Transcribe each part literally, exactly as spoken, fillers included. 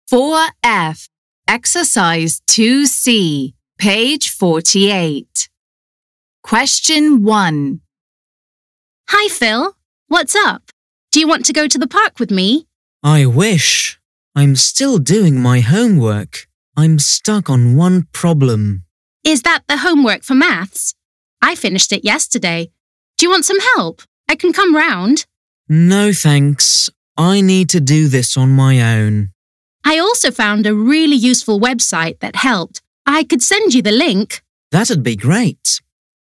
four F, Exercise two C, page forty-eight. Question one. Hi, Phil. What's up? Do you want to go to the park with me? I wish. I'm still doing my homework. I'm stuck on one problem. Is that the homework for maths? I finished it yesterday. Do you want some help? I can come round. No, thanks. I need to do this on my own. I also found a really useful website that helped. I could send you the link. That'd be great.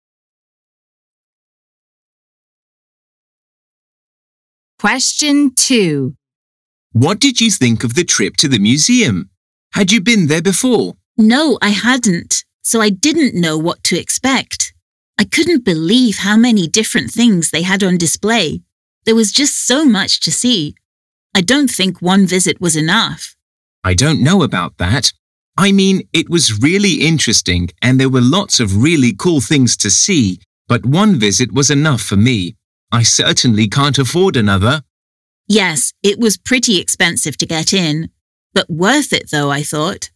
Question two. What did you think of the trip to the museum? Had you been there before? No, I hadn't, so I didn't know what to expect. I couldn't believe how many different things they had on display. There was just so much to see. I don't think one visit was enough. I don't know about that. I mean, it was really interesting and there were lots of really cool things to see, but one visit was enough for me. I certainly can't afford another. Yes, it was pretty expensive to get in, but worth it though, I thought.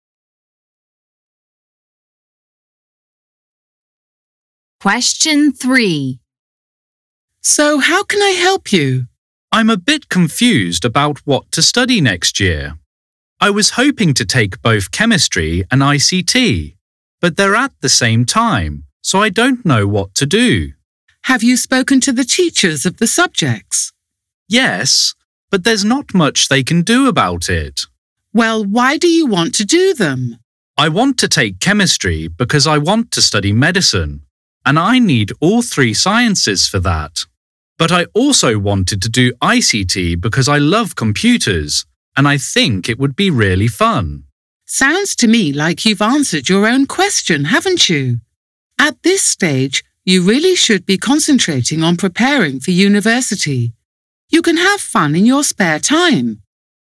Question three. So how can I help you? I'm a bit confused about what to study next year. I was hoping to take both chemistry and I C T, but they're at the same time, so I don't know what to do. Have you spoken to the teachers of the subjects? Yes, but there's not much they can do about it. Well, why do you want to do them? I want to take chemistry because I want to study medicine, and I need all three sciences for that. But I also wanted to do I C T because I love computers, and I think it would be really fun. Sounds to me like you've answered your own question, haven't you? At this stage, you really should be concentrating on preparing for university. You can have fun in your spare time.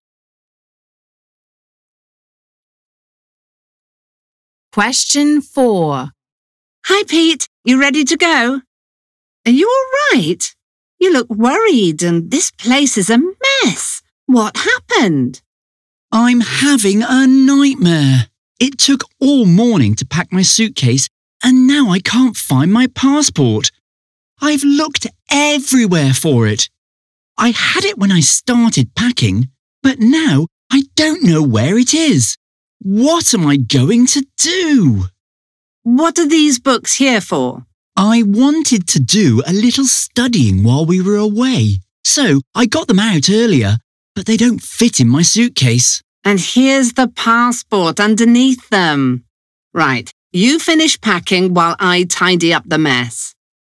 Question four. Hi, Pete. You ready to go? Are you all right? You look worried and this place is a mess. What happened? I'm having a nightmare. It took all morning to pack my suitcase and now I can't find my passport. I've looked everywhere for it. I had it when I started packing, but now I don't know where it is. What am I going to do? What are these books here for? I wanted to do a little studying while we were away, so I got them out earlier, but they don't fit in my suitcase. And here's the passport underneath them. Right, you finish packing while I tidy up the mess.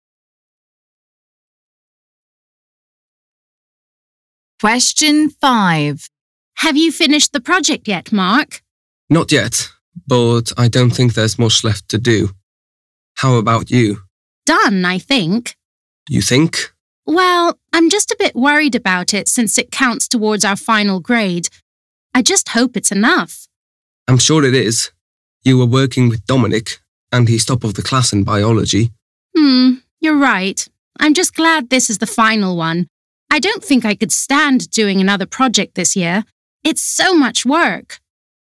Question five. Have you finished the project yet, Mark? Not yet, but I don't think there's much left to do. How about you? Done, I think. You think? Well, I'm just a bit worried about it since it counts towards our final grade. I just hope it's enough. I'm sure it is. You were working with Dominic, and he's top of the class in biology. Hmm, you're right. I'm just glad this is the final one. I don't think I could stand doing another project this year. It's so much work.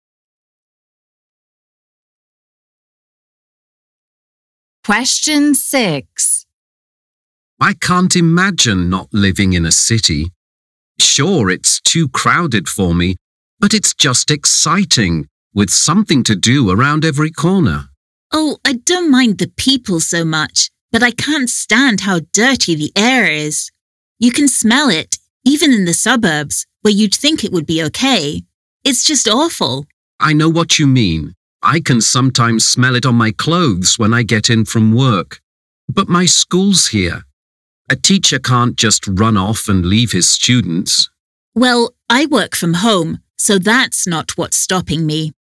Question six. I can't imagine not living in a city. Sure, it's too crowded for me, but it's just exciting, with something to do around every corner. Oh, I don't mind the people so much, but I can't stand how dirty the air is. You can smell it, even in the suburbs, where you'd think it would be okay. It's just awful. I know what you mean. I can sometimes smell it on my clothes when I get in from work. But my school's here. A teacher can't just run off and leave his students. Well, I work from home, so that's not what's stopping me.